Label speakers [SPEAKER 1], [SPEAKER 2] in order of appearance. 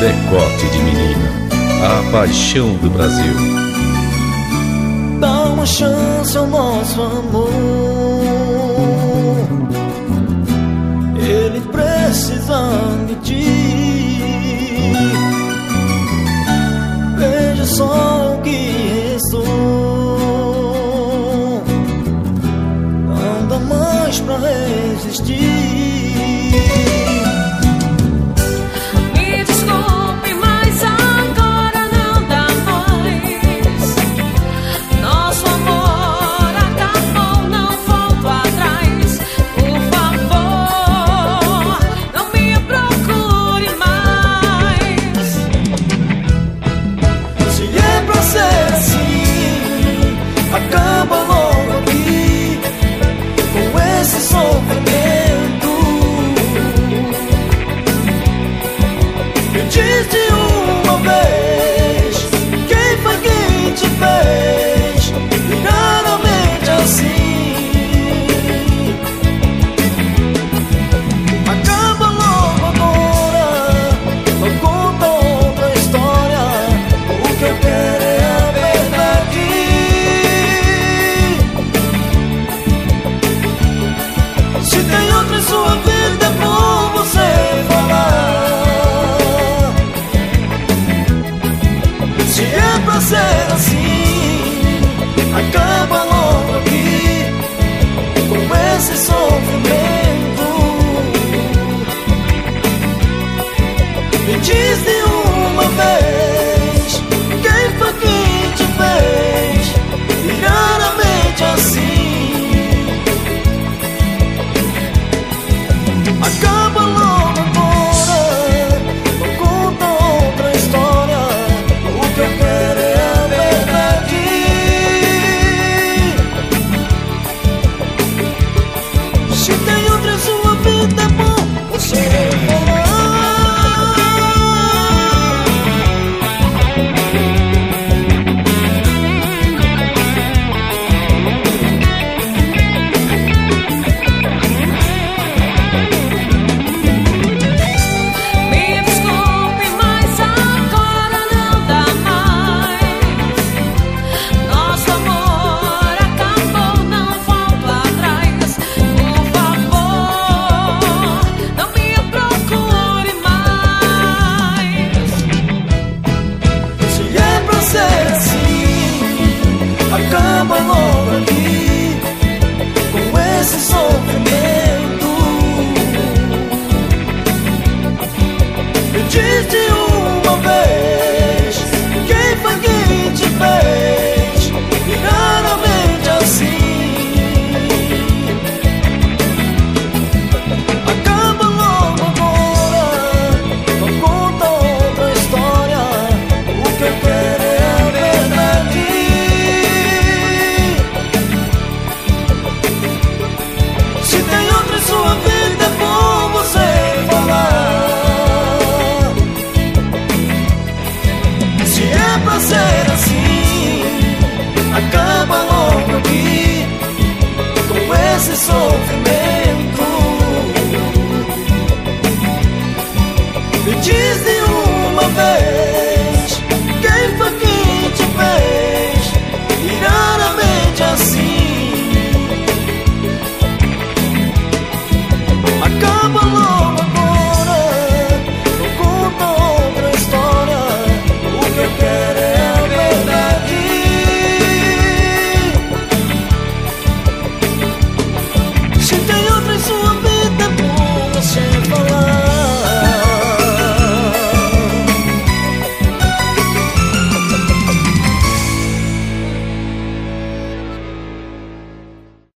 [SPEAKER 1] Decote de menina, a paixão do Brasil.
[SPEAKER 2] Dá uma chance ao nosso amor, ele precisa de ti. Veja só o que restou, não dá mais pra resistir. Acaba logo aqui com esse sofrimento. Me diz de uma vez, quem foi quem te fez virar a mente assim? Acaba logo agora, não conta outra história. O que eu quero é a verdade. Se tem outra em sua vida, é bom você falar. Se é pra ser assim, acaba logo aqui com esse sofrimento. Me diz de uma vez, quem foi quem te fez virar a mente assim? Acaba logo agora, não conta outra história. O que eu quero é a verdade. Se tem outra em sua vida, é bom você falar. Acaba logo aqui com esse sofrimento. Me diz de uma vez, quem foi quem te fez virar a mente assim? Acaba logo agora, não conta outra história. O que eu quero é a verdade. Se tem outra em sua vida, é bom você falar. Se é pra ser assim, acaba logo aqui com esse som.